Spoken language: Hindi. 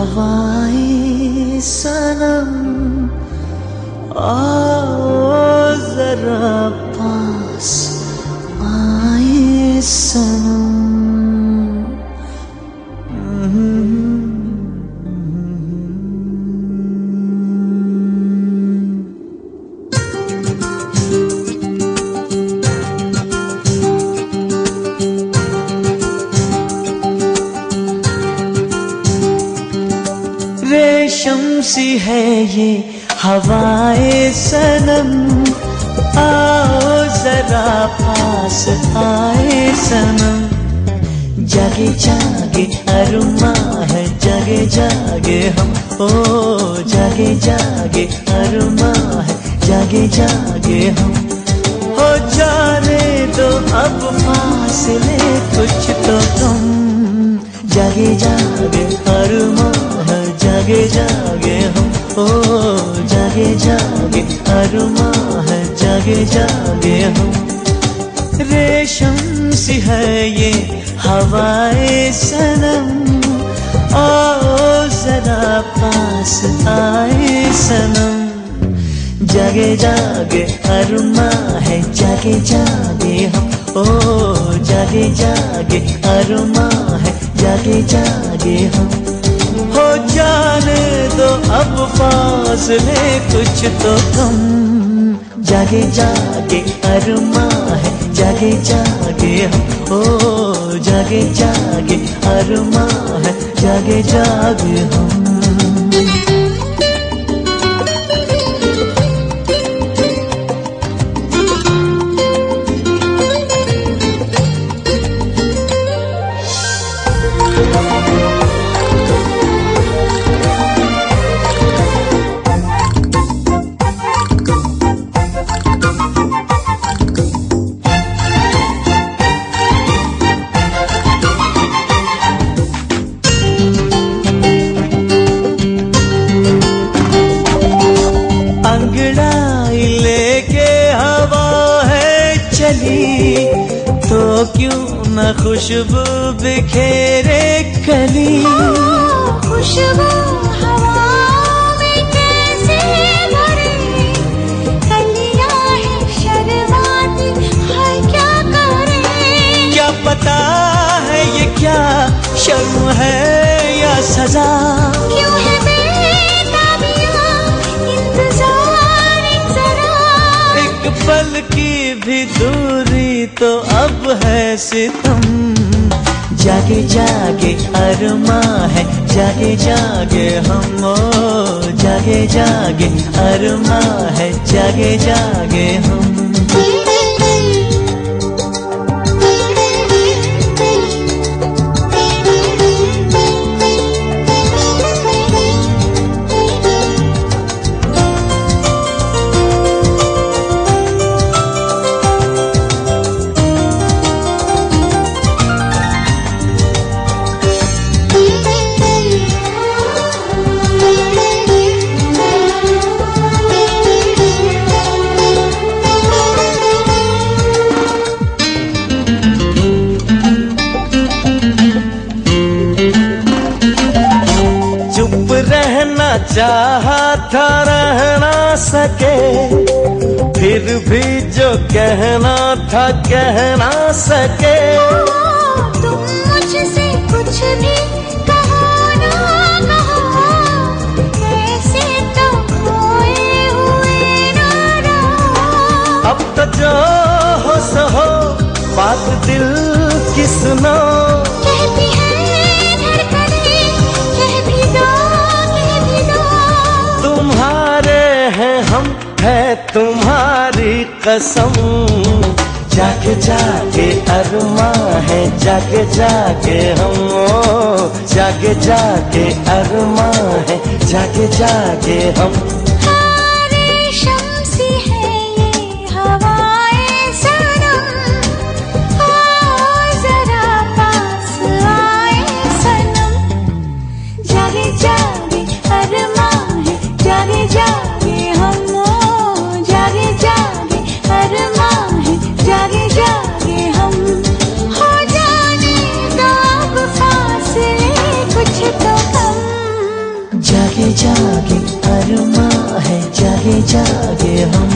हवाएं सनम आओ जरा पास आए सनम। रेशम सी है ये हवाएं सनम आओ जरा पास आए सनम। जागे जागे अरुमा है जागे जागे हम ओ जागे जागे अरुमा है जागे जागे हम। हो जाने दो अब फासले कुछ तो कम। जागे जागे अरुमा है जागे जागे हम ओ जागे जागे अरुमा है जागे जागे हम। रेशम सी है ये हवाएं सनम आओ जरा पास आए सनम। जागे जागे अरुमा है जागे जागे हम ओ जागे जागे अरुमा है जागे जागे हम। हो जाने दो अब फासले कुछ तो कम। जागे जागे अरुमा है जागे जागे हम ओ जागे जागे अरुमा है जागे जागे हम। अंगड़ाई लेके हवा है चली तो क्यों न खुशबू बिखेरे कली। खुशबू हवा में कैसे भरे कलियां हैं शर्माती है क्या करें। क्या पता है ये क्या शर्म है या सजा। क्यों है पल की भी दूरी तो अब है सितम। जागे जागे अरुमा है जागे जागे हम ओ जागे जागे अरुमा है जागे जागे हम। चाहा था रह ना सके फिर भी जो कहना था कह ना सके। तुम मुझसे कुछ भी कहो ना कहो ऐसे तो खोए हुए ना रहो। अब तो जो हो सो हो बात दिल की सुनो। कहती है धड़कनें कह भी दो तुम्हारे हैं हम है तुम्हारी कसम। जागे जागे अरुमा है जागे जागे हम ओ जागे जागे अरुमा है जागे जागे हम। रेशम सी है ये हवाएं सनम आओ जरा पास आए सनम। जागे जागे अरुमा है जागे जागे हम ओ जागे जागे अरुमा है जागे जागे हम। हो जाने दो अब फासले कुछ तो कम। लागे हम